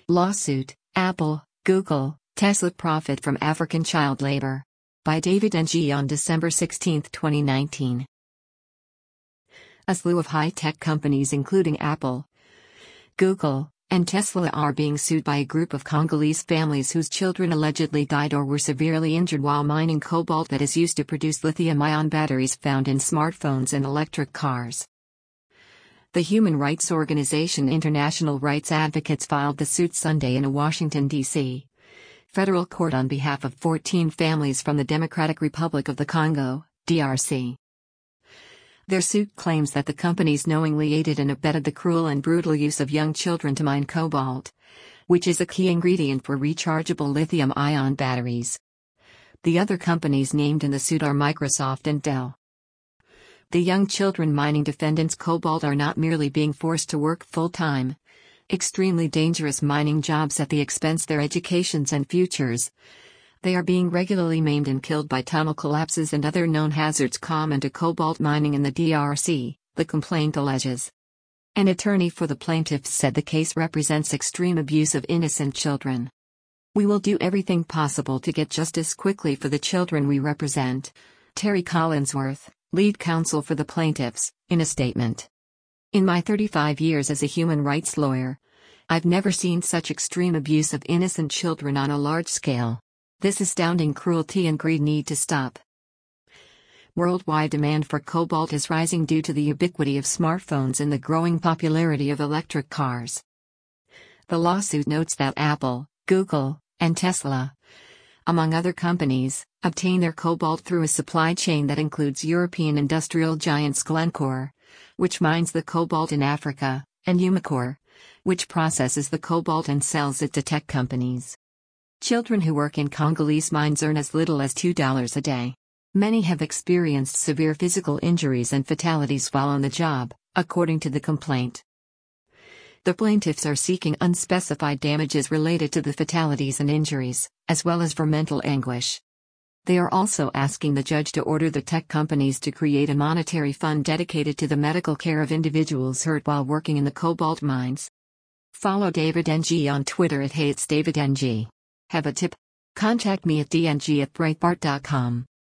Lawsuit, Apple, Google, Tesla profit from African child labor. By David Ng on December 16, 2019. A slew of high-tech companies including Apple, Google, and Tesla are being sued by a group of Congolese families whose children allegedly died or were severely injured while mining cobalt that is used to produce lithium-ion batteries found in smartphones and electric cars. The human rights organization International Rights Advocates filed the suit Sunday in a Washington, D.C. federal court on behalf of 14 families from the Democratic Republic of the Congo, DRC. Their suit claims that the companies knowingly aided and abetted the cruel and brutal use of young children to mine cobalt, which is a key ingredient for rechargeable lithium-ion batteries. The other companies named in the suit are Microsoft and Dell. The young children mining defendants' cobalt are not merely being forced to work full-time, extremely dangerous mining jobs at the expense of their educations and futures. They are being regularly maimed and killed by tunnel collapses and other known hazards common to cobalt mining in the DRC, the complaint alleges. An attorney for the plaintiffs said the case represents extreme abuse of innocent children. "We will do everything possible to get justice quickly for the children we represent," Terry Collinsworth, lead counsel for the plaintiffs, in a statement. "In my 35 years as a human rights lawyer, I've never seen such extreme abuse of innocent children on a large scale. This astounding cruelty and greed need to stop." Worldwide demand for cobalt is rising due to the ubiquity of smartphones and the growing popularity of electric cars. The lawsuit notes that Apple, Google, and Tesla, among other companies, obtain their cobalt through a supply chain that includes European industrial giants Glencore, which mines the cobalt in Africa, and Umicore, which processes the cobalt and sells it to tech companies. Children who work in Congolese mines earn as little as $2 a day. Many have experienced severe physical injuries and fatalities while on the job, according to the complaint. The plaintiffs are seeking unspecified damages related to the fatalities and injuries, as well as for mental anguish. They are also asking the judge to order the tech companies to create a monetary fund dedicated to the medical care of individuals hurt while working in the cobalt mines. Follow David Ng on Twitter at @HeyIt'sDavidNG. Have a tip? Contact me at dng@breitbart.com.